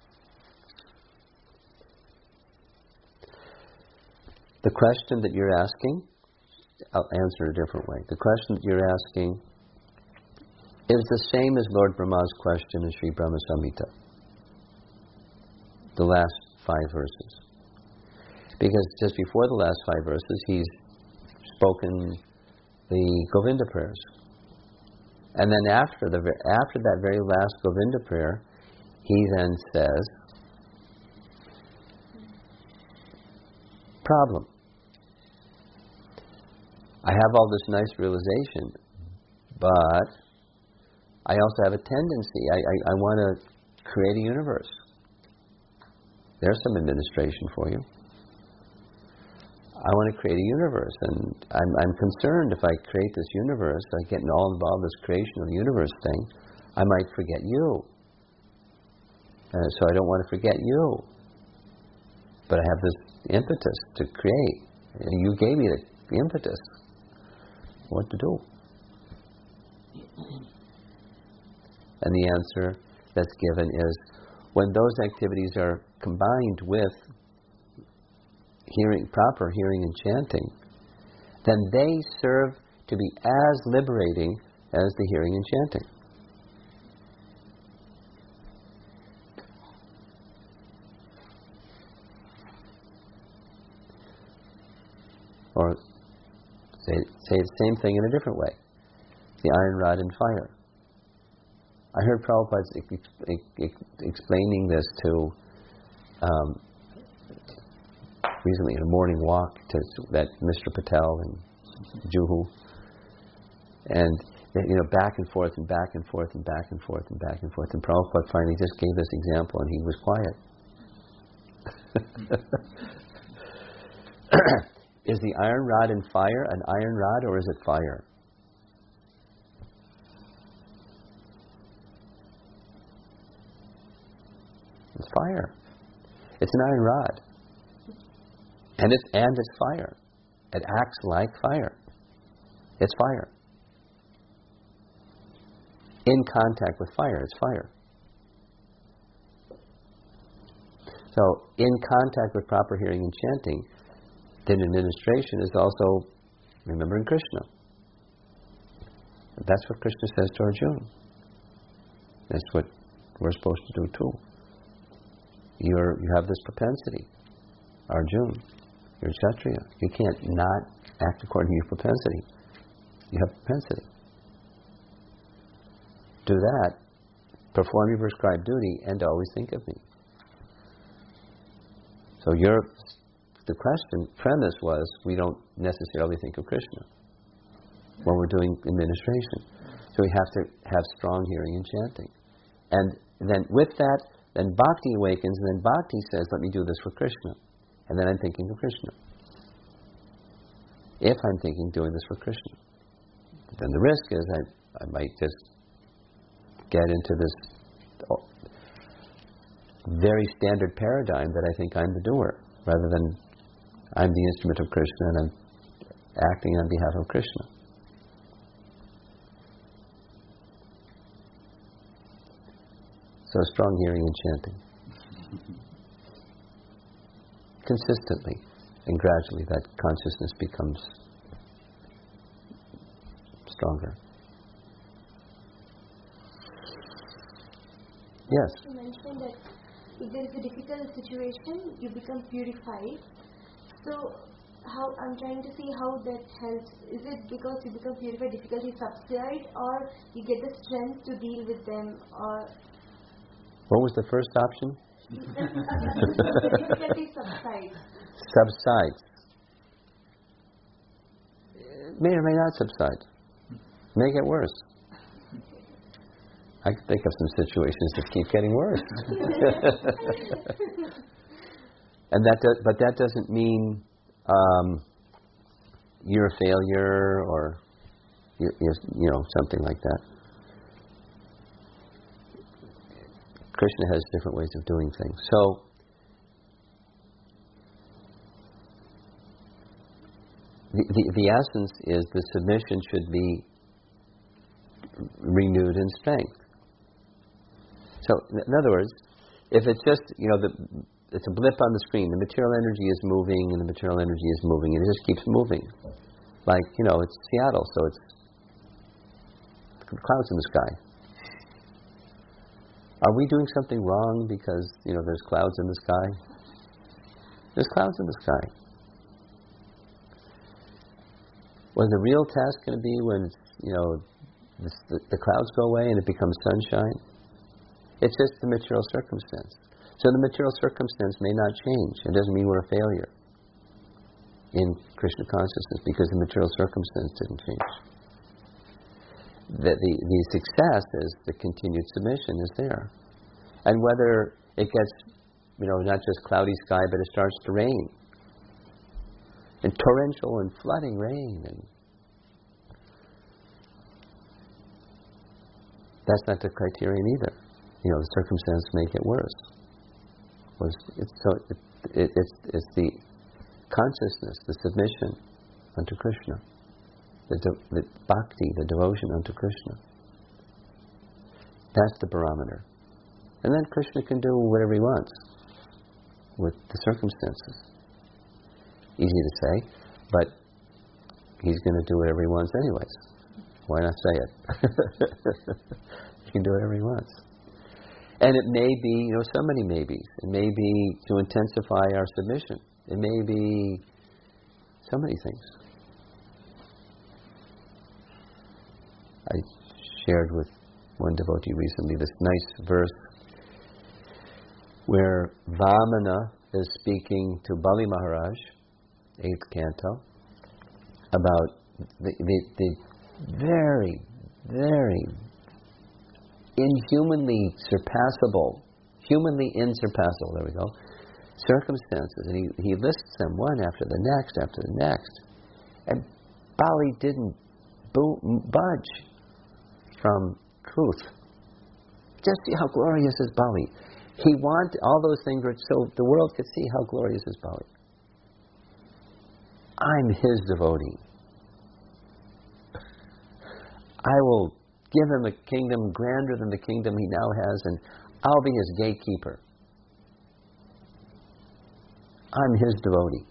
The question that you're asking, I'll answer it a different way. The question that you're asking is the same as Lord Brahma's question in Sri Brahma Samhita. The last five verses. Because just before the last five verses, he's spoken the Govinda prayers. And then after the after that very last Govinda prayer, he then says, problem. I have all this nice realization, but I also have a tendency. I, I, I want to create a universe. There's some administration for you. I want to create a universe, and I'm, I'm concerned if I create this universe, I get all involved in this creation of the universe thing, I might forget you. Uh, so I don't want to forget you. But I have this impetus to create. And you gave me the, the impetus. What to do? And the answer that's given is, when those activities are combined with hearing, proper hearing and chanting, then they serve to be as liberating as the hearing and chanting. Or say, say the same thing in a different way. The iron rod and fire. I heard Prabhupada ex- ex- explaining this to um, recently in a morning walk to that Mister Patel and Juhu, and you know back and forth and back and forth and back and forth and back and forth, and Prabhupada finally just gave this example, and he was quiet. Is the iron rod and fire an iron rod, or is it fire? It's fire. It's an iron rod. And it's, and it's fire. It acts like fire. It's fire. In contact with fire, it's fire. So, in contact with proper hearing and chanting, then administration is also remembering Krishna. That's what Krishna says to Arjuna. That's what we're supposed to do too. You're, you have this propensity, Arjuna. You're Kshatriya. You can't not act according to your propensity. You have propensity. Do that. Perform your prescribed duty and always think of me. So your the question, premise was, we don't necessarily think of Krishna when we're doing administration. So we have to have strong hearing and chanting. And then with that, then bhakti awakens, and then bhakti says, let me do this for Krishna. And then I'm thinking of Krishna. If I'm thinking doing this for Krishna. Then the risk is I, I might just get into this very standard paradigm that I think I'm the doer, rather than I'm the instrument of Krishna and I'm acting on behalf of Krishna. So strong hearing and chanting. Consistently and gradually that consciousness becomes stronger. Yes? You mentioned that if there is a difficult situation, you become purified. So, how I'm trying to see how that helps. Is it because you become purified, difficulties subside, or you get the strength to deal with them, or... What was the first option? Difficulties subside. Subsides. It may or may not subside. May get worse. I can think of some situations that keep getting worse. And that, does, but that doesn't mean um, you're a failure or you're, you're, you know, something like that. Krishna has different ways of doing things. So, the, the, the essence is the submission should be renewed in strength. So, in other words, if it's just, you know, the, it's a blip on the screen, the material energy is moving and the material energy is moving and it just keeps moving. Like, you know, it's Seattle, so it's clouds in the sky. Are we doing something wrong because, you know, there's clouds in the sky? There's clouds in the sky. Was the real task going to be when, it's, you know, the, the clouds go away and it becomes sunshine? It's just the material circumstance. So the material circumstance may not change. It doesn't mean we're a failure in Krishna consciousness because the material circumstance didn't change. The, the, the success is the continued submission is there. And whether it gets, you know, not just cloudy sky, but it starts to rain. And torrential and flooding rain. And that's not the criterion either. You know, the circumstance may get worse. It's, so it, it, it's, it's the consciousness, the submission unto Krishna. The, de- the bhakti, the devotion unto Krishna. That's the barometer. And then Krishna can do whatever he wants with the circumstances. Easy to say, but he's going to do whatever he wants anyways. Why not say it? He can do whatever he wants. And it may be, you know, so many maybes. It may be to intensify our submission. It may be so many things. I shared with one devotee recently this nice verse where Vamana is speaking to Bali Maharaj, eighth canto, about the, the, the very, very inhumanly surpassable, humanly insurpassable, there we go, circumstances. And he, he lists them one after the next, after the next. And Bali didn't bo- budge from truth. Just see how glorious is Bali. He wanted all those things so the world could see how glorious is Bali. I'm his devotee. I will give him a kingdom grander than the kingdom he now has, and I'll be his gatekeeper. I'm his devotee.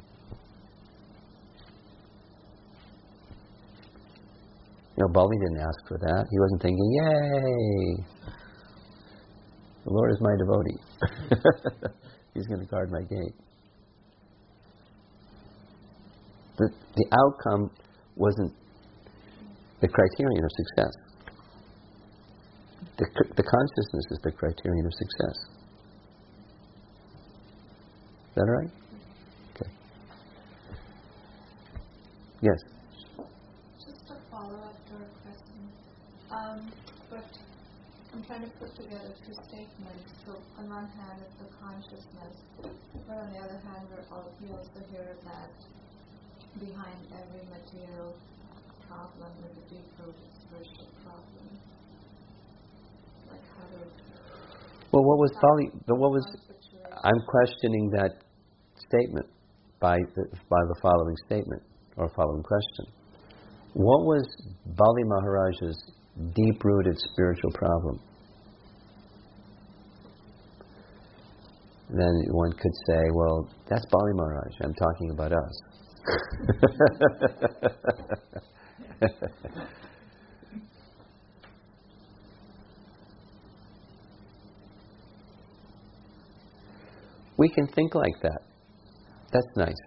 You know, Bali didn't ask for that. He wasn't thinking, yay, the Lord is my devotee. He's going to guard my gate. The, the outcome wasn't the criterion of success. The, the consciousness is the criterion of success. Is that right? Okay. Yes? Just a follow-up to our question. Um, but I'm trying to put together two statements. So on one hand, it's the consciousness, but on the other hand, we're all, we also hear that behind every material problem is a deep-rooted spiritual problem. Like how to... Well, what was Bali? But what was? I'm questioning that statement by the, by the following statement or following question. What was Bali Maharaj's deep-rooted spiritual problem? then one could say, well, that's Bali Maharaj. I'm talking about us. We can think like that. That's nice.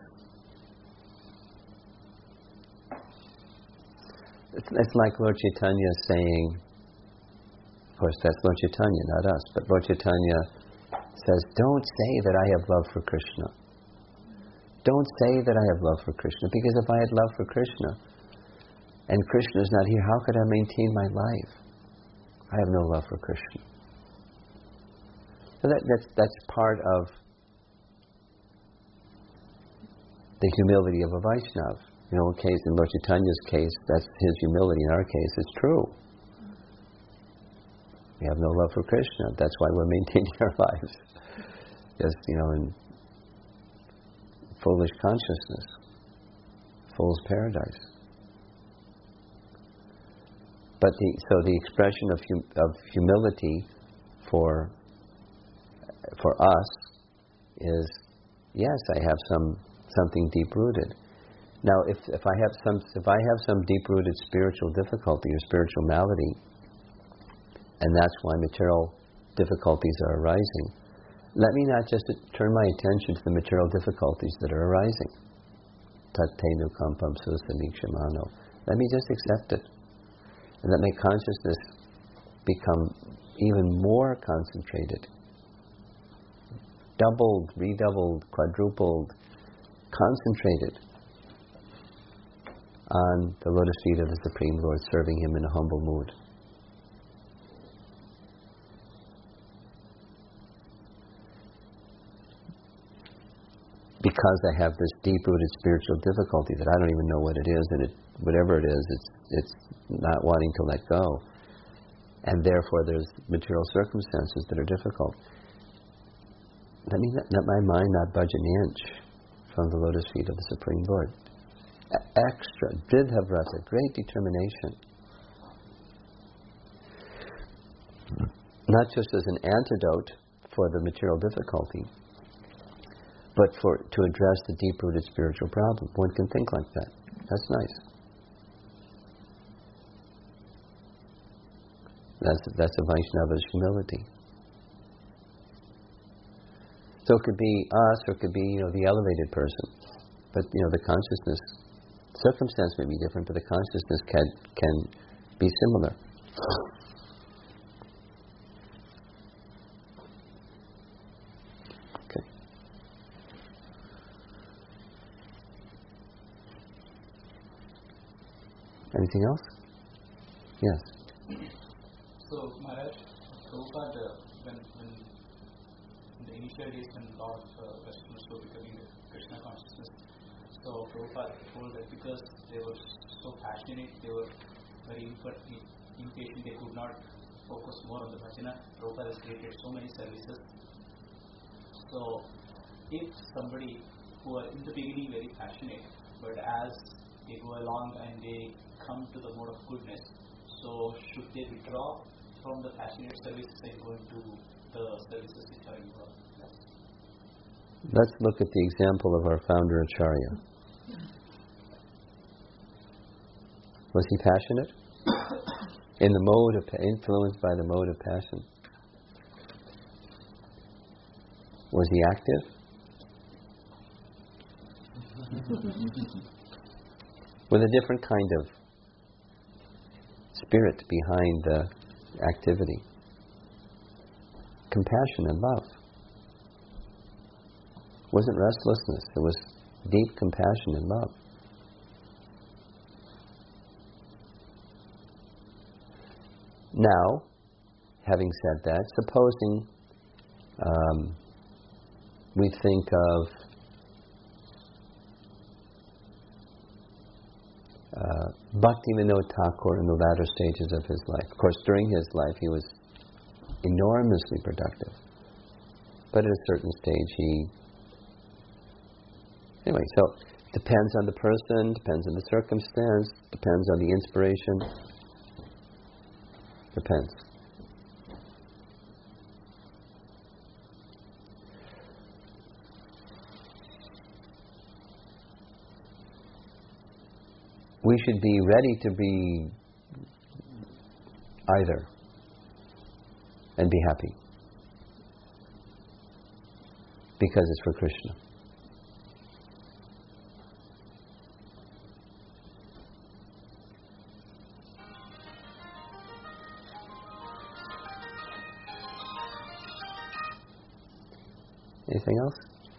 It's, it's like Lord Chaitanya saying, of course that's Lord Chaitanya, not us, but Lord Chaitanya says, don't say that I have love for Krishna. Don't say that I have love for Krishna, because if I had love for Krishna, and Krishna is not here, how could I maintain my life? I have no love for Krishna. So that, that's, that's part of the humility of a Vaishnava. You know, in case, in Lord Chaitanya's case, that's his humility. In our case, it's true. We have no love for Krishna. That's why we're maintaining our lives. Just, you know, in foolish consciousness. Fool's paradise. But the, so the expression of, hum, of humility for, for us is, yes, I have some something deep-rooted. Now, if, if I have some if I have some deep-rooted spiritual difficulty or spiritual malady, and that's why material difficulties are arising, let me not just turn my attention to the material difficulties that are arising. Tattenu kampam susamikshimano. Let me just accept it. And let my consciousness become even more concentrated. Doubled, redoubled, quadrupled, concentrated on the lotus feet of the Supreme Lord, serving Him in a humble mood. Because I have this deep-rooted spiritual difficulty that I don't even know what it is, and it, whatever it is, it's it's not wanting to let go. And therefore there's material circumstances that are difficult. Let me let, let my mind not budge an inch from the lotus feet of the Supreme Lord. A- extra, dridha vrata, great determination. Not just as an antidote for the material difficulty, but for to address the deep-rooted spiritual problem. One can think like that. That's nice. That's that's a Vaishnava's humility. So it could be us, or it could be, you know, the elevated person. But, you know, the consciousness, circumstance may be different, but the consciousness can can be similar. Okay. Anything else? Yes. So, Maharaj, Prabhupada, when, when in the initial days when a lot of uh, Westerners were becoming Krishna consciousness, so Prabhupada told that because they were so passionate, they were very impatient, they could not focus more on the bhajana. Prabhupada has created so many services. So, if somebody who are in the beginning very passionate, but as they go along and they come to the mode of goodness, so should they withdraw from the passionate services and go into the services which are involved? Let's look at the example of our founder Acharya. Was he passionate? In the mode of, influenced by the mode of passion? Was he active? With a different kind of spirit behind the activity. Compassion and love. It wasn't restlessness, it was deep compassion and love. Now, having said that, supposing um, we think of uh, Bhaktivinoda Thakur in the latter stages of his life. Of course, during his life he was enormously productive. But at a certain stage he... Anyway, so depends on the person, depends on the circumstance, depends on the inspiration. Depends. we should be ready to be either and be happy because it's for Krishna. Anything else?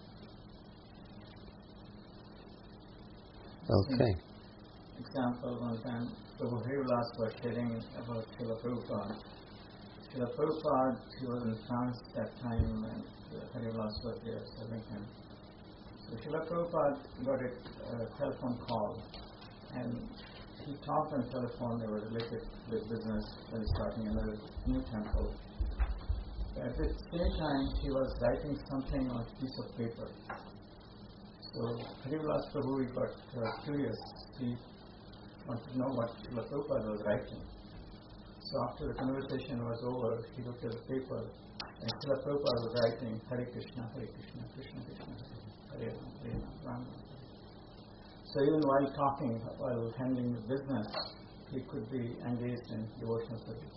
Okay. Example, one time, Prabhu Harivilas was sharing about Srila Prabhupada. Srila Prabhupada, he was in France that time when Harivilas was there serving him. So Srila Prabhupada got a uh, telephone call, and he talked on telephone. They were related with business when starting another new temple. At the same time, he was writing something on a piece of paper. So Harivilas Prabhu got uh, curious. He wanted to know what Srila Prabhupada was writing. So after the conversation was over, he looked at the paper, and Srila Prabhupada was writing Hare Krishna, Hare Krishna, Krishna Krishna, Hare Ram, Hare Ram, Ram Ram. So even while talking, while handling the business, he could be engaged in devotional service.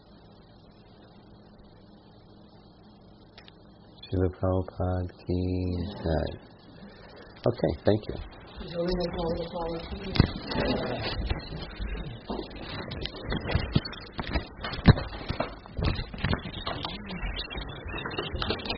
Srila Prabhupada ki jai. Okay, thank you.